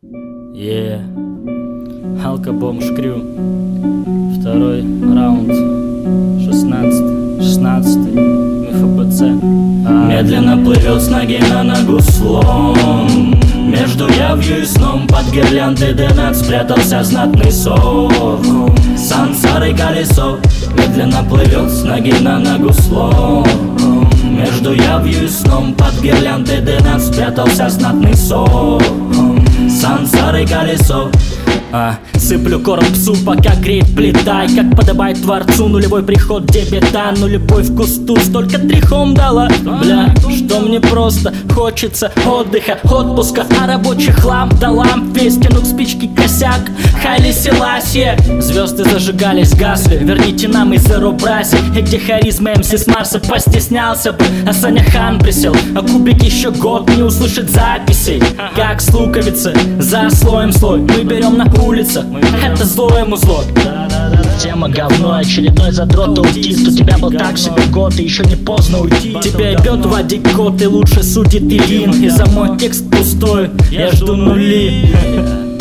Алкобомж Крю. Второй раунд. 16 МФБЦ. Медленно плывет с ноги на ногу слон. Между явью и сном под гирляндой Денат спрятался знатный сор. Сансар и колесо. Медленно плывет с ноги на ногу слон. Между явью и сном под гирляндой Денат спрятался знатный сор. Сансар и колесо. Сыплю корм псу, пока греет плита. И как подобает творцу, нулевой приход дебета. Нулевой вкус тут столько трихом дала. Бля, что мне просто хочется отдыха, отпуска. А рабочий хлам да ламп, весь тянут спички косяк. Хайли Селасия. Звезды зажигались, гасли. Верните нам из Эробраси. И где харизма МС с Марса постеснялся бы. А Саня Хан присел, а Кубик еще год не услышит записей. Как с луковицы, за слоем слой. Мы берем на улице, это злое музло. Тема говно, очередной задрот аутист. У тебя был так себе год, и еще не поздно уйти. Тебя ебет водить кот, и лучше судит Ильин. И за мой текст пустой, я жду нули.